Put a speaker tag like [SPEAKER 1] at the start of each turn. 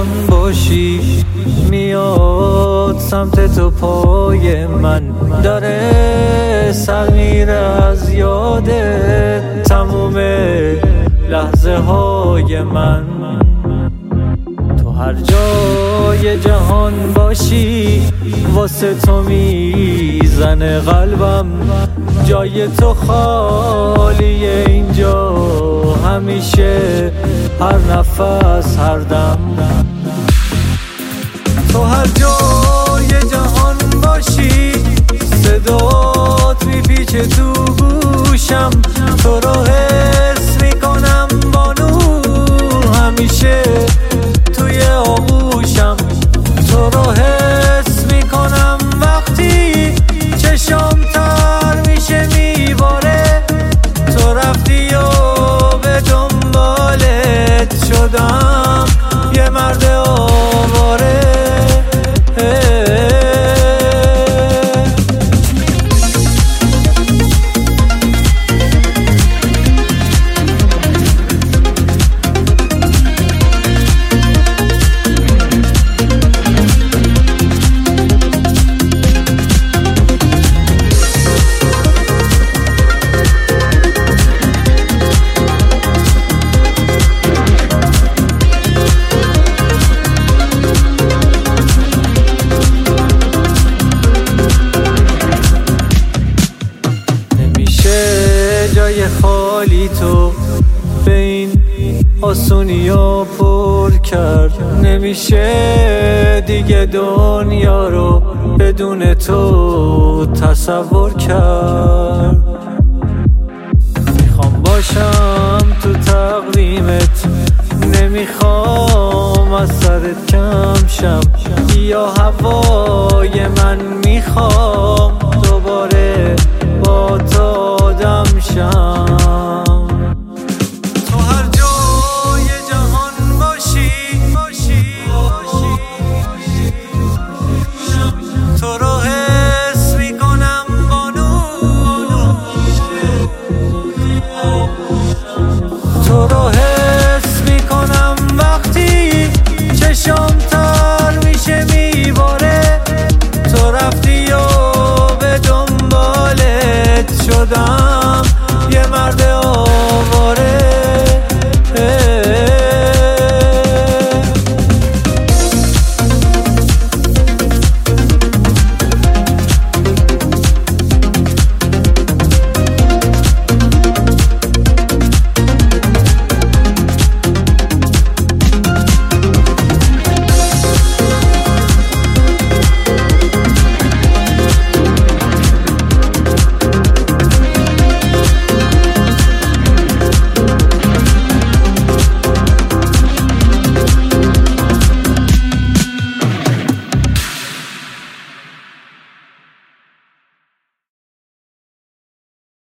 [SPEAKER 1] جهان باشی، میاد سمت تو پای من، داره سر میره از یادت تموم لحظه های من. تو هر جای جهان باشی واسه تو میزنه قلبم، جای تو خالیه اینجا همیشه، هر نفس هر دم. تو هر جای جهان باشی صدات میپیچه تو گوشم، تو رو حس میکنم بانو همیشه توی آغوشم، تو رو حس میکنم وقتی چشام تر میشه میباره، تو رفتی و به دنبالت شدم یه مرد آواره. جای خالی تو به این آسونی ها پر کرد، نمیشه دیگه دنیا رو بدون تو تصور کرد. میخوام باشم تو تقدیمت، نمیخوام از سرت کم شم، یا هوای من میخوام دوباره با تو آدم شم.